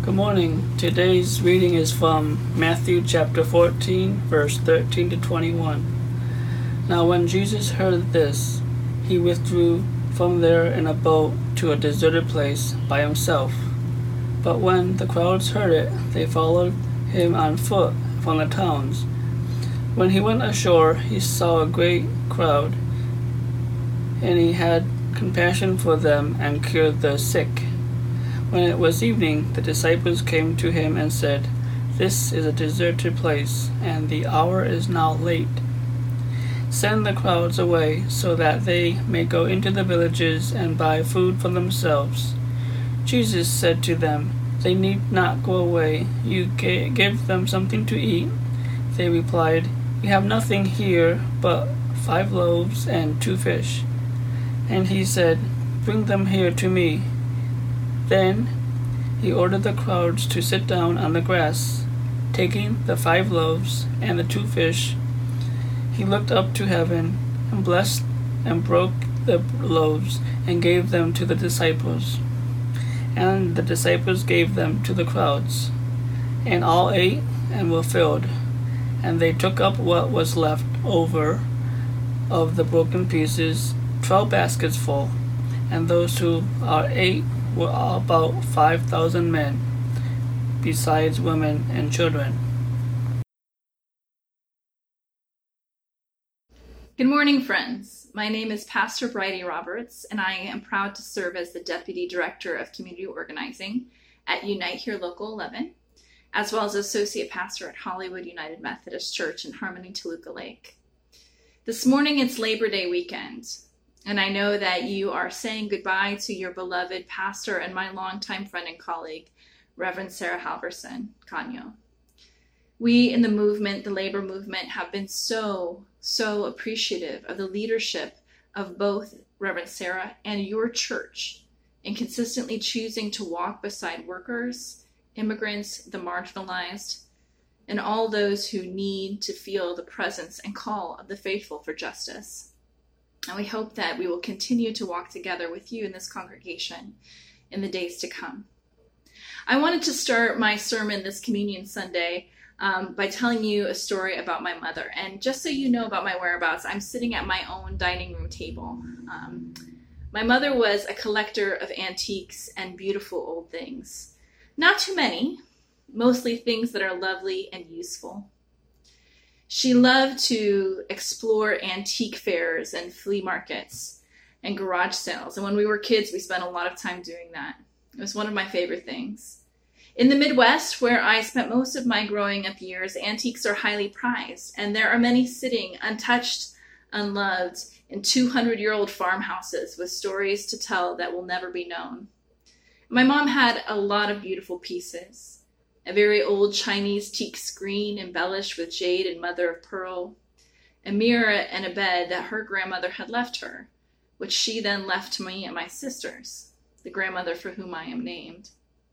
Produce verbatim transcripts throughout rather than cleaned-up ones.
Good morning. Today's reading is from Matthew chapter fourteen, verse thirteen to twenty-one. Now when Jesus heard this, he withdrew from there in a boat to a deserted place by himself. But when the crowds heard it, they followed him on foot from the towns. When he went ashore, he saw a great crowd, and he had compassion for them and cured their sick. When it was evening, the disciples came to him and said, "This is a deserted place, and the hour is now late. Send the crowds away so that they may go into the villages and buy food for themselves." Jesus said to them, "They need not go away. You give them something to eat." They replied, "We have nothing here but five loaves and two fish." And he said, "Bring them here to me." Then he ordered the crowds to sit down on the grass. Taking the five loaves and the two fish, he looked up to heaven and blessed and broke the loaves and gave them to the disciples. And the disciples gave them to the crowds. And all ate and were filled. And they took up what was left over of the broken pieces, twelve baskets full. And those who are ate were about five thousand men, besides women and children. Good morning, friends. My name is Pastor Bridie Roberts, and I am proud to serve as the Deputy Director of Community Organizing at Unite Here Local eleven, as well as Associate Pastor at Hollywood United Methodist Church in Harmony, Toluca Lake. This morning it's Labor Day weekend, and I know that you are saying goodbye to your beloved pastor and my longtime friend and colleague, Reverend Sarah Halverson Canyo. We in the movement, the labor movement, have been so, so appreciative of the leadership of both Reverend Sarah and your church in consistently choosing to walk beside workers, immigrants, the marginalized, and all those who need to feel the presence and call of the faithful for justice. And we hope that we will continue to walk together with you in this congregation in the days to come. I wanted to start my sermon this Communion Sunday um, by telling you a story about my mother. And just so you know about my whereabouts, I'm sitting at my own dining room table. Um, my mother was a collector of antiques and beautiful old things. Not too many, mostly things that are lovely and useful. She loved to explore antique fairs and flea markets and garage sales. And when we were kids, we spent a lot of time doing that. It was one of my favorite things. In the Midwest, where I spent most of my growing up years, antiques are highly prized, and there are many sitting untouched, unloved, in two hundred year old farmhouses with stories to tell that will never be known. My mom had a lot of beautiful pieces. A very old Chinese teak screen embellished with jade and mother of pearl, a mirror and a bed that her grandmother had left her, which she then left to me and my sisters, the grandmother for whom I am named.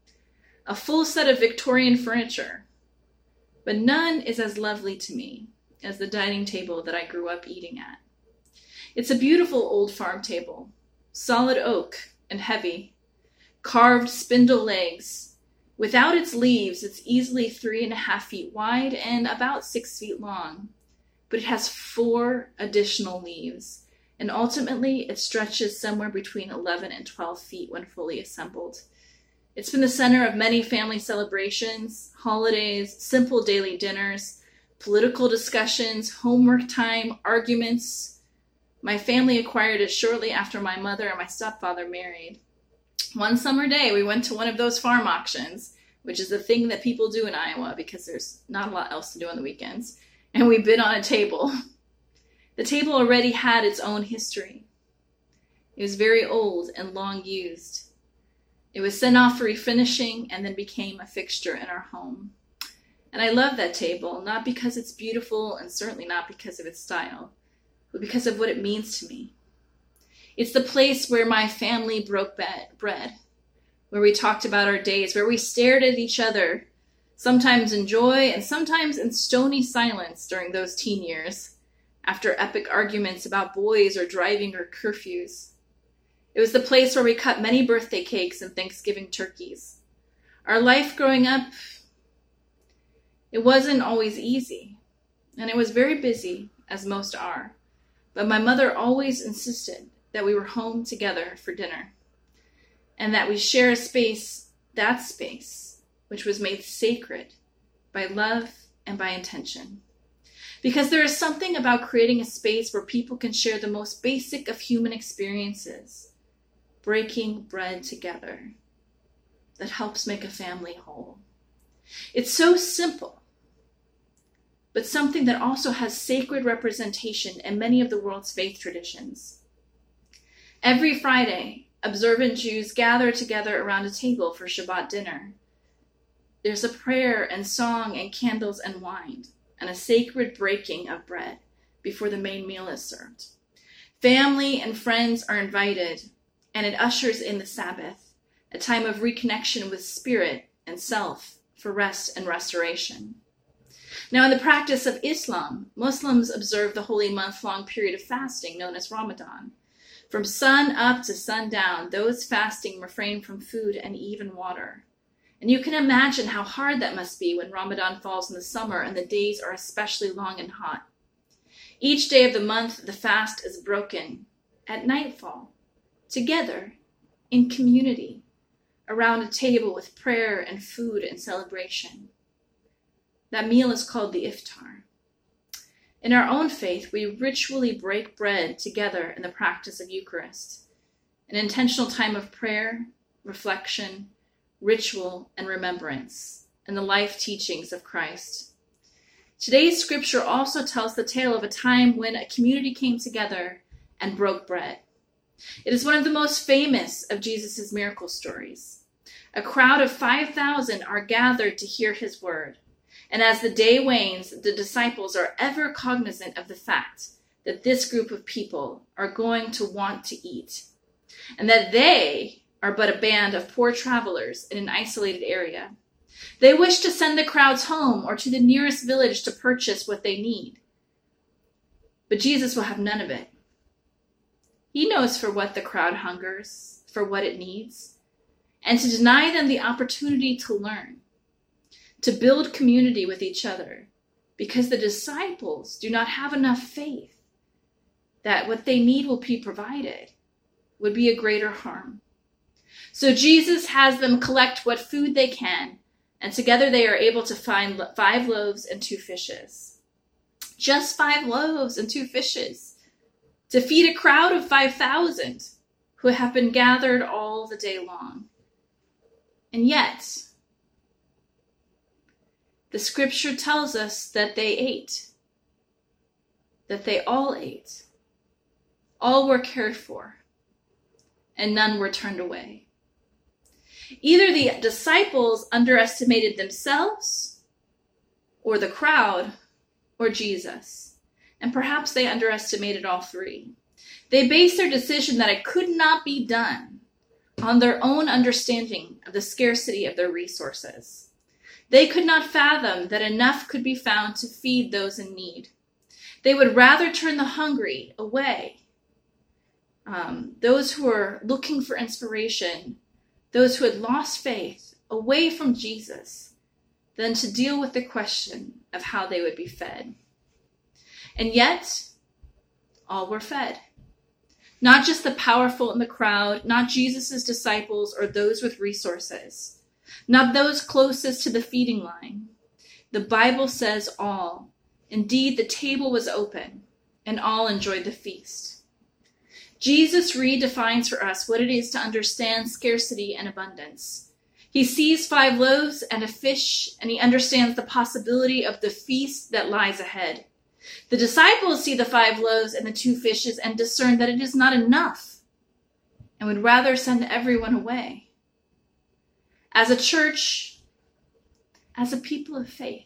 A full set of Victorian furniture, but none is as lovely to me as the dining table that I grew up eating at. It's a beautiful old farm table, solid oak and heavy, carved spindle legs. Without its leaves, it's easily three and a half feet wide and about six feet long, but it has four additional leaves, and ultimately it stretches somewhere between eleven and twelve feet when fully assembled. It's been the center of many family celebrations, holidays, simple daily dinners, political discussions, homework time, arguments. My family acquired it shortly after my mother and my stepfather married. One summer day, we went to one of those farm auctions, which is a thing that people do in Iowa because there's not a lot else to do on the weekends, and we bid on a table. The table already had its own history. It was very old and long used. It was sent off for refinishing and then became a fixture in our home. And I love that table, not because it's beautiful and certainly not because of its style, but because of what it means to me. It's the place where my family broke bread, where we talked about our days, where we stared at each other, sometimes in joy and sometimes in stony silence during those teen years, after epic arguments about boys or driving or curfews. It was the place where we cut many birthday cakes and Thanksgiving turkeys. Our life growing up, it wasn't always easy, and it was very busy, as most are. But my mother always insisted that we were home together for dinner, and that we share a space, that space, which was made sacred by love and by intention. Because there is something about creating a space where people can share the most basic of human experiences, breaking bread together, that helps make a family whole. It's so simple, but something that also has sacred representation in many of the world's faith traditions. Every Friday, observant Jews gather together around a table for Shabbat dinner. There's a prayer and song and candles and wine, and a sacred breaking of bread before the main meal is served. Family and friends are invited, and it ushers in the Sabbath, a time of reconnection with spirit and self for rest and restoration. Now, in the practice of Islam, Muslims observe the holy month-long period of fasting known as Ramadan. From sun up to sundown, those fasting refrain from food and even water. And you can imagine how hard that must be when Ramadan falls in the summer and the days are especially long and hot. Each day of the month, the fast is broken at nightfall, together, in community, around a table with prayer and food and celebration. That meal is called the iftar. In our own faith, we ritually break bread together in the practice of Eucharist, an intentional time of prayer, reflection, ritual, and remembrance, and the life teachings of Christ. Today's scripture also tells the tale of a time when a community came together and broke bread. It is one of the most famous of Jesus' miracle stories. A crowd of five thousand are gathered to hear his word. And as the day wanes, the disciples are ever cognizant of the fact that this group of people are going to want to eat, and that they are but a band of poor travelers in an isolated area. They wish to send the crowds home or to the nearest village to purchase what they need. But Jesus will have none of it. He knows for what the crowd hungers, for what it needs, and to deny them the opportunity to learn, to build community with each other, because the disciples do not have enough faith that what they need will be provided, would be a greater harm. So Jesus has them collect what food they can, and together they are able to find five loaves and two fishes. Just five loaves and two fishes to feed a crowd of five thousand who have been gathered all the day long. And yet, the scripture tells us that they ate, that they all ate. All were cared for, and none were turned away. Either the disciples underestimated themselves, or the crowd, or Jesus. And perhaps they underestimated all three. They based their decision that it could not be done on their own understanding of the scarcity of their resources. They could not fathom that enough could be found to feed those in need. They would rather turn the hungry away, um, those who were looking for inspiration, those who had lost faith, away from Jesus, than to deal with the question of how they would be fed. And yet, all were fed. Not just the powerful in the crowd, not Jesus' disciples or those with resources, not those closest to the feeding line. The Bible says all. Indeed, the table was open, and all enjoyed the feast. Jesus redefines for us what it is to understand scarcity and abundance. He sees five loaves and a fish, and he understands the possibility of the feast that lies ahead. The disciples see the five loaves and the two fishes and discern that it is not enough, and would rather send everyone away. As a church, as a people of faith,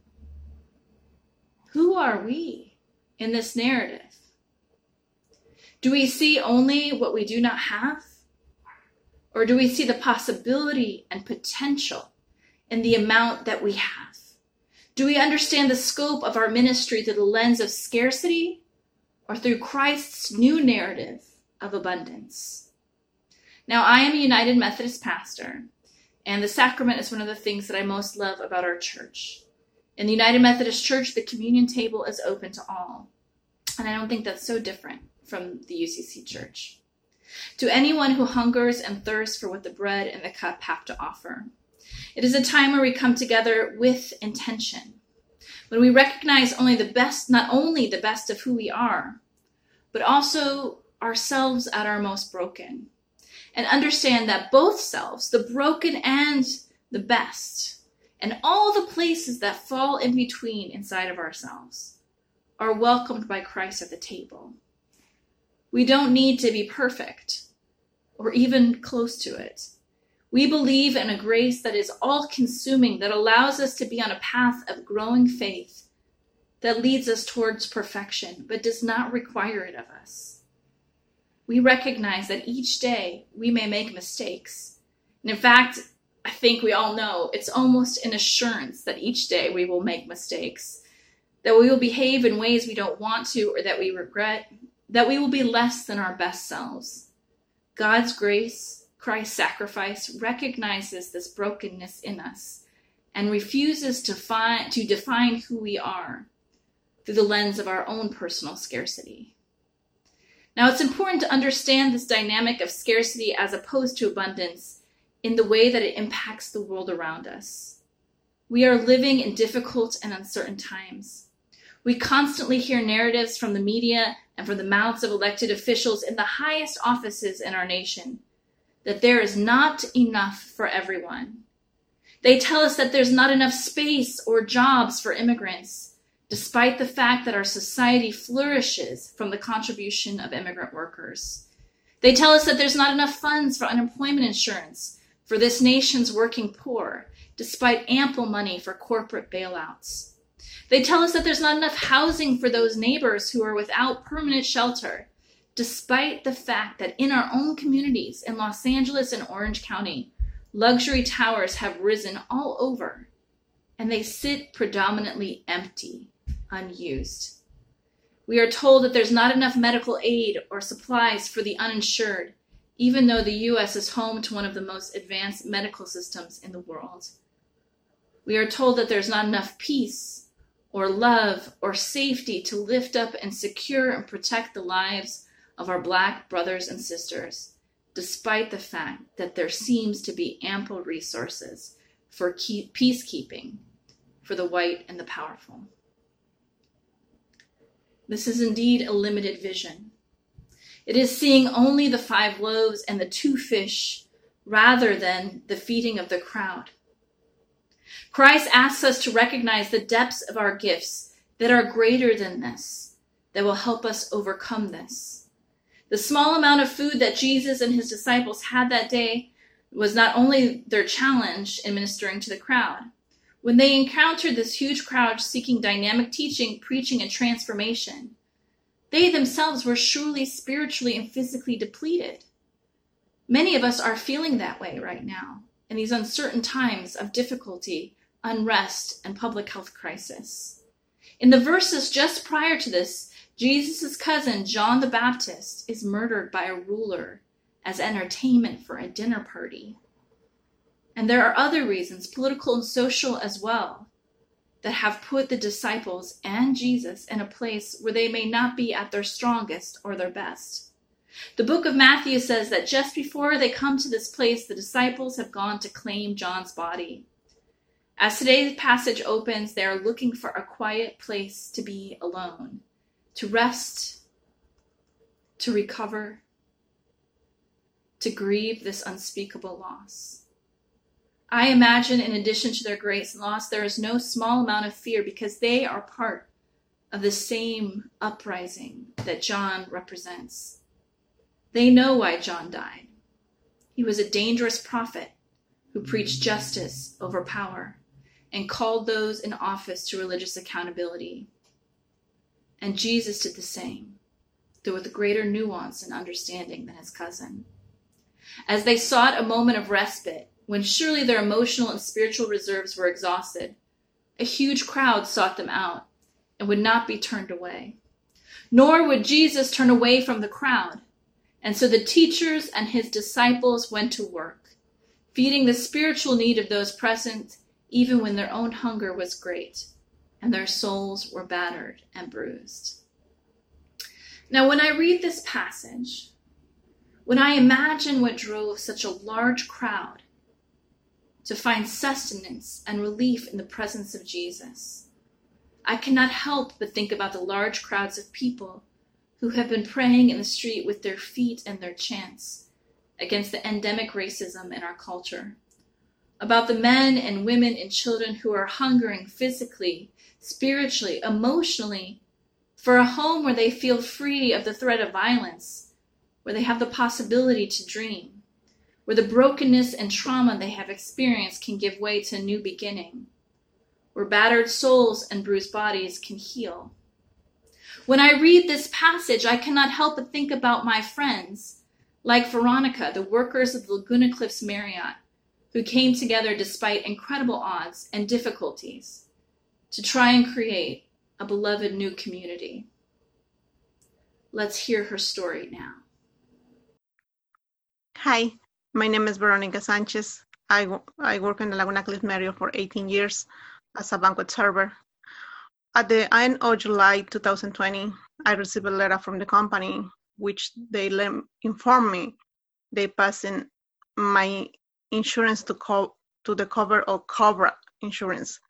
who are we in this narrative? Do we see only what we do not have? Or do we see the possibility and potential in the amount that we have? Do we understand the scope of our ministry through the lens of scarcity or through Christ's new narrative of abundance? Now, I am a United Methodist pastor, And the sacrament is one of the things that I most love about our church. In the United Methodist Church, the communion table is open to all. And I don't think that's so different from the U C C Church. To anyone who hungers and thirsts for what the bread and the cup have to offer. It is a time where we come together with intention. When we recognize only the best, not only the best of who we are, but also ourselves at our most broken. And understand that both selves, the broken and the best, and all the places that fall in between inside of ourselves, are welcomed by Christ at the table. We don't need to be perfect or even close to it. We believe in a grace that is all-consuming, that allows us to be on a path of growing faith that leads us towards perfection, but does not require it of us. We recognize that each day we may make mistakes. And in fact, I think we all know it's almost an assurance that each day we will make mistakes, that we will behave in ways we don't want to or that we regret, that we will be less than our best selves. God's grace, Christ's sacrifice, recognizes this brokenness in us and refuses to, find, to define who we are through the lens of our own personal scarcity. Now, it's important to understand this dynamic of scarcity as opposed to abundance in the way that it impacts the world around us. We are living in difficult and uncertain times. We constantly hear narratives from the media and from the mouths of elected officials in the highest offices in our nation that there is not enough for everyone. They tell us that there's not enough space or jobs for immigrants, despite the fact that our society flourishes from the contribution of immigrant workers. They tell us that there's not enough funds for unemployment insurance for this nation's working poor, despite ample money for corporate bailouts. They tell us that there's not enough housing for those neighbors who are without permanent shelter, despite the fact that in our own communities in Los Angeles and Orange County, luxury towers have risen all over, and they sit predominantly empty, unused. We are told that there's not enough medical aid or supplies for the uninsured, even though the U S is home to one of the most advanced medical systems in the world. We are told that there's not enough peace or love or safety to lift up and secure and protect the lives of our Black brothers and sisters, despite the fact that there seems to be ample resources for keep, peacekeeping for the white and the powerful. This is indeed a limited vision. It is seeing only the five loaves and the two fish rather than the feeding of the crowd. Christ asks us to recognize the depths of our gifts that are greater than this, that will help us overcome this. The small amount of food that Jesus and his disciples had that day was not only their challenge in ministering to the crowd. When they encountered this huge crowd seeking dynamic teaching, preaching, and transformation, they themselves were surely spiritually and physically depleted. Many of us are feeling that way right now in these uncertain times of difficulty, unrest, and public health crisis. In the verses just prior to this, Jesus' cousin, John the Baptist, is murdered by a ruler as entertainment for a dinner party. And there are other reasons, political and social as well, that have put the disciples and Jesus in a place where they may not be at their strongest or their best. The book of Matthew says that just before they come to this place, the disciples have gone to claim John's body. As today's passage opens, they are looking for a quiet place to be alone, to rest, to recover, to grieve this unspeakable loss. I imagine in addition to their great loss, there is no small amount of fear because they are part of the same uprising that John represents. They know why John died. He was a dangerous prophet who preached justice over power and called those in office to religious accountability. And Jesus did the same, though with greater nuance and understanding than his cousin. As they sought a moment of respite, when surely their emotional and spiritual reserves were exhausted, a huge crowd sought them out and would not be turned away. Nor would Jesus turn away from the crowd. And so the teachers and his disciples went to work. feeding the spiritual need of those present, even when their own hunger was great and their souls were battered and bruised. Now, when I read this passage, when I imagine what drove such a large crowd to find sustenance and relief in the presence of Jesus, I cannot help but think about the large crowds of people who have been praying in the street with their feet and their chants against the endemic racism in our culture, about the men and women and children who are hungering physically, spiritually, emotionally, for a home where they feel free of the threat of violence, where they have the possibility to dream, where the brokenness and trauma they have experienced can give way to a new beginning, where battered souls and bruised bodies can heal. When I read this passage, I cannot help but think about my friends, like Veronica, the workers of the Laguna Cliffs Marriott, who came together despite incredible odds and difficulties to try and create a beloved new community. Let's hear her story now. Hi, my name is Veronica Sanchez. I, I work in the Laguna Cliffs Marriott for eighteen years as a banquet server. At the end of July two thousand twenty, I received a letter from the company which they informed me they passing my insurance to co- to the cover of Cobra insurance,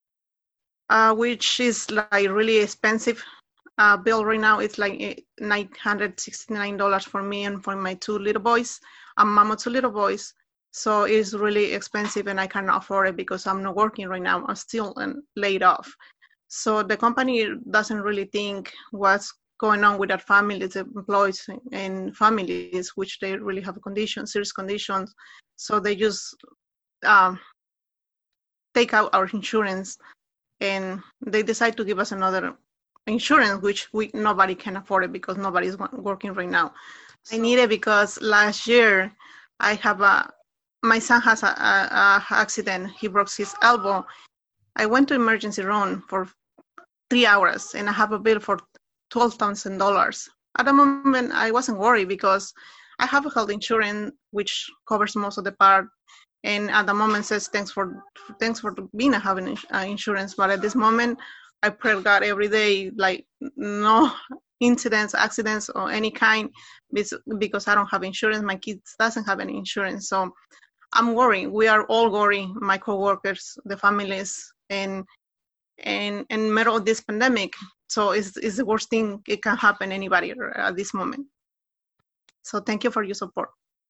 uh, which is like really expensive. Uh, bill right now it's like nine hundred sixty-nine dollars for me and for my two little boys. I'm mom of two little boys, so it's really expensive and I cannot afford it because I'm not working right now. I'm still laid off. So the company doesn't really think what's going on with our families, employees and families, which they really have conditions, serious conditions. So they just um, take out our insurance and they decide to give us another insurance, which we nobody can afford it because nobody's working right now. So I need it because last year I have a, my son has a, a, a accident. He broke his elbow. I went to emergency room for three hours and I have a bill for twelve thousand dollars. At the moment, I wasn't worried because I have a health insurance which covers most of the part, and at the moment says thanks for thanks for being having uh, insurance. But at this moment, I pray God every day, like no incidents, accidents, or any kind, because I don't have insurance. My kids doesn't have any insurance, so I'm worried. We are all worried. My coworkers, the families, and and in the middle of this pandemic. So it's, it's the worst thing it can happen to anybody at this moment. So thank you for your support.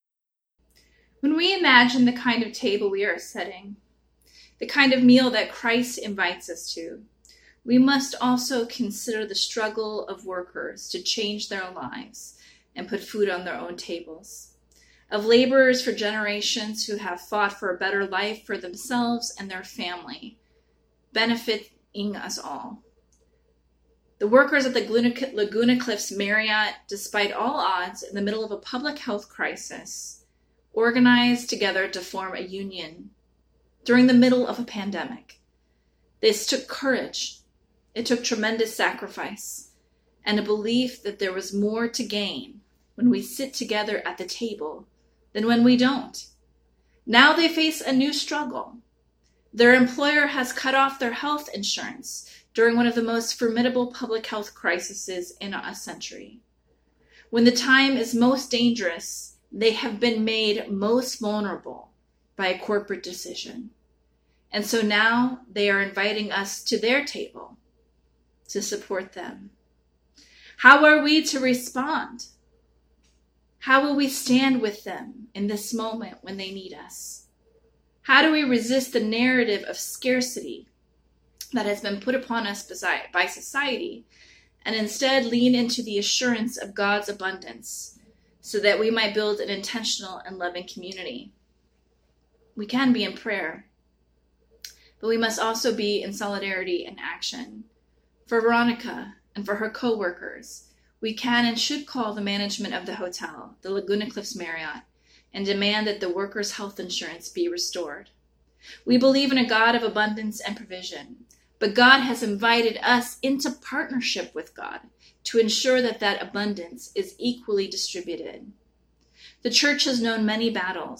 When we imagine the kind of table we are setting, the kind of meal that Christ invites us to, we must also consider the struggle of workers to change their lives and put food on their own tables, of laborers for generations who have fought for a better life for themselves and their family, benefiting us all. The workers at the Laguna Cliffs Marriott, despite all odds, in the middle of a public health crisis, organized together to form a union during the middle of a pandemic. This took courage. It took tremendous sacrifice and a belief that there was more to gain when we sit together at the table than when we don't. Now they face a new struggle. Their employer has cut off their health insurance during one of the most formidable public health crises in a century. When the time is most dangerous, they have been made most vulnerable by a corporate decision. And so now they are inviting us to their table to support them. How are we to respond? How will we stand with them in this moment when they need us? How do we resist the narrative of scarcity that has been put upon us by society and instead lean into the assurance of God's abundance so that we might build an intentional and loving community? We can be in prayer, but we must also be in solidarity and action. For Veronica and for her co-workers, we can and should call the management of the hotel, the Laguna Cliffs Marriott, and demand that the workers' health insurance be restored. We believe in a God of abundance and provision, but God has invited us into partnership with God to ensure that that abundance is equally distributed. The church has known many battles,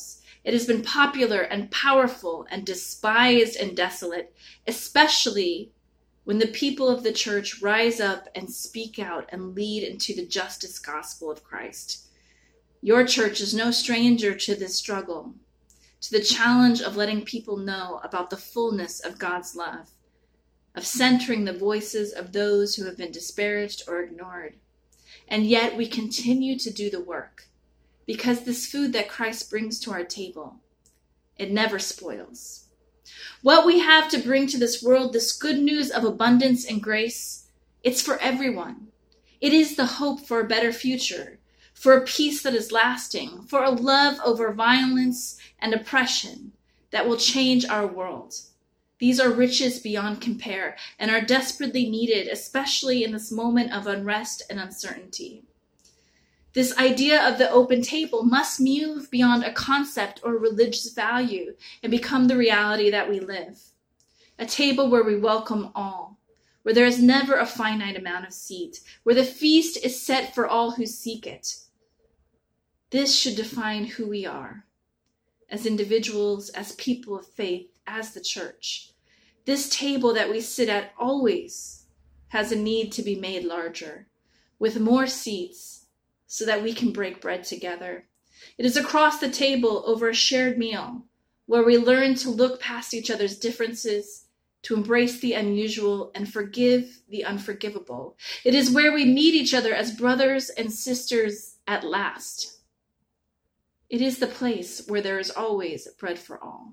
It has been popular and powerful and despised and desolate, especially when the people of the church rise up and speak out and lead into the justice gospel of Christ. Your church is no stranger to this struggle, to the challenge of letting people know about the fullness of God's love, of centering the voices of those who have been disparaged or ignored. And yet we continue to do the work, because this food that Christ brings to our table, it never spoils. What we have to bring to this world, this good news of abundance and grace, it's for everyone. It is the hope for a better future, for a peace that is lasting, for a love over violence and oppression that will change our world. These are riches beyond compare and are desperately needed, especially in this moment of unrest and uncertainty. This idea of the open table must move beyond a concept or religious value and become the reality that we live. A table where we welcome all, where there is never a finite amount of seat, where the feast is set for all who seek it. This should define who we are, as individuals, as people of faith, as the church. This table that we sit at always has a need to be made larger, with more seats, so that we can break bread together. It is across the table over a shared meal, where we learn to look past each other's differences, to embrace the unusual and forgive the unforgivable. It is where we meet each other as brothers and sisters at last. It is the place where there is always bread for all.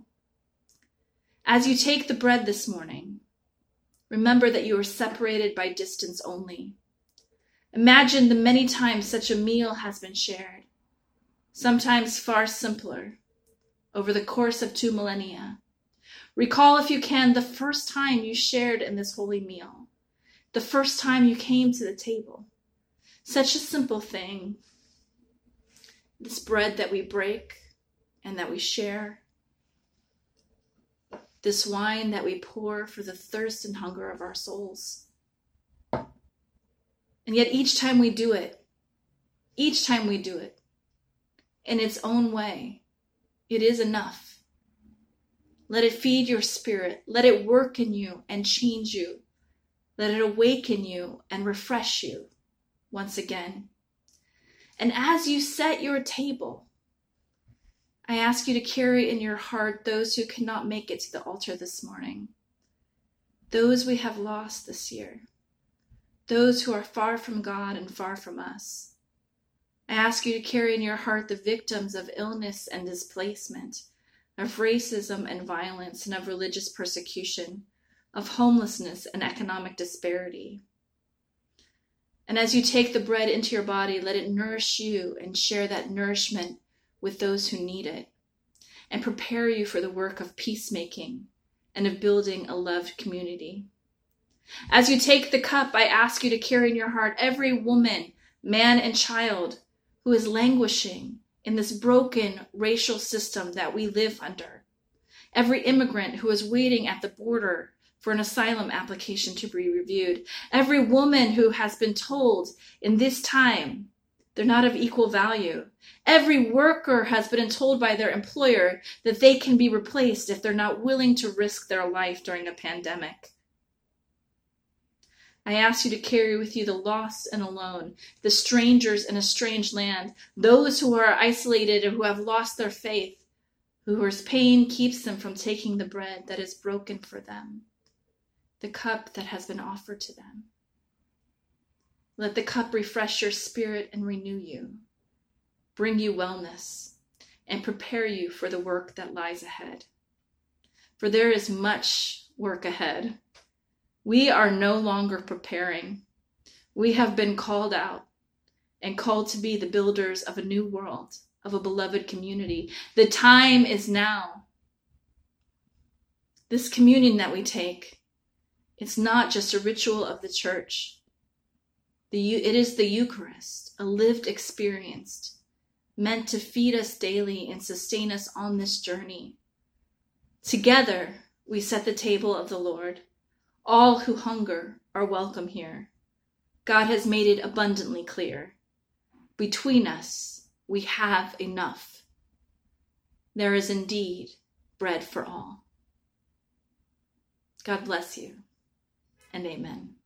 As you take the bread this morning, remember that you are separated by distance only. Imagine the many times such a meal has been shared, sometimes far simpler, over the course of two millennia. Recall, if you can, the first time you shared in this holy meal, the first time you came to the table. Such a simple thing, this bread that we break and that we share, this wine that we pour for the thirst and hunger of our souls. And yet each time we do it, each time we do it, in its own way, it is enough. Let it feed your spirit. Let it work in you and change you. Let it awaken you and refresh you once again. And as you set your table, I ask you to carry in your heart those who cannot make it to the altar this morning, those we have lost this year, those who are far from God and far from us. I ask you to carry in your heart the victims of illness and displacement, of racism and violence, and of religious persecution, of homelessness and economic disparity. And as you take the bread into your body, let it nourish you and share that nourishment with those who need it, and prepare you for the work of peacemaking and of building a loved community. As you take the cup, I ask you to carry in your heart every woman, man, and child who is languishing in this broken racial system that we live under. Every immigrant who is waiting at the border for an asylum application to be reviewed. Every woman who has been told in this time they're not of equal value. Every worker has been told by their employer that they can be replaced if they're not willing to risk their life during a pandemic. I ask you to carry with you the lost and alone, the strangers in a strange land, those who are isolated and who have lost their faith, whose pain keeps them from taking the bread that is broken for them, the cup that has been offered to them. Let the cup refresh your spirit and renew you, bring you wellness, and prepare you for the work that lies ahead. For there is much work ahead. We are no longer preparing. We have been called out and called to be the builders of a new world, of a beloved community. The time is now. This communion that we take, it's not just a ritual of the church. The, it is the Eucharist, a lived experience, meant to feed us daily and sustain us on this journey. Together, we set the table of the Lord. All who hunger are welcome here. God has made it abundantly clear. Between us, we have enough. there is indeed bread for all. God bless you, and amen.